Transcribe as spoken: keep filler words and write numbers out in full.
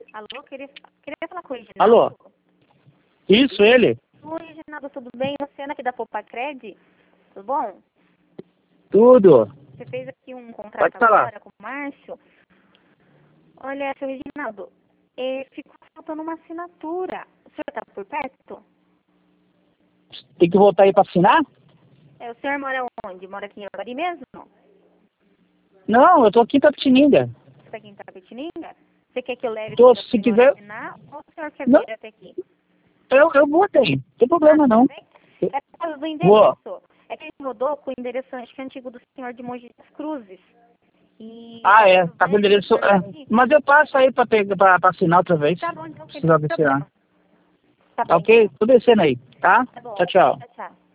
Alô, queria, queria falar com o Reginaldo. Alô? Isso, ele? Oi, Reginaldo, tudo bem? Você é aqui da Popacred? Tudo bom? Tudo. Você fez aqui um contrato Pode falar. agora com o Márcio. Olha, seu Reginaldo, eh, ficou faltando uma assinatura. O senhor está por perto? Tem que voltar aí pra assinar? É, o senhor mora onde? Mora aqui em Avari mesmo? Não, eu tô aqui em Tapetininga. Você está aqui em Tapetininga? Você quer que eu leve Tô, para o se senhor quiser- assinar ou o senhor quer Não. vir até aqui? Eu, eu vou até aí. Não tem problema, não. É por causa do Vou. endereço. É que ele rodou com o endereço acho que antigo do senhor de Mogi das Cruzes. E Ah, é. tá Tá com o endereço... tudo É. aqui. Mas eu passo aí pra, pegar, pra, pra assinar outra vez. Tá bom, então, Se sem precisar assinar. problema. Tá Tá bem. ok? Tô descendo aí, tá? Tá bom. Tchau, tchau. Tchau, tchau.